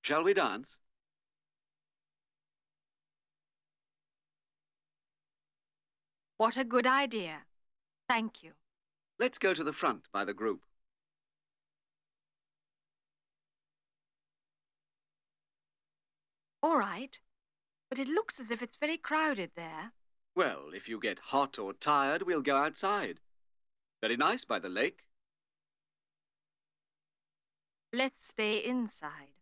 Shall we dance? What a good idea. Thank you. Let's go to the front by the group. All right, but it looks as if it's very crowded there. Well, if you get hot or tired, we'll go outside. Very nice by the lake. Let's stay inside.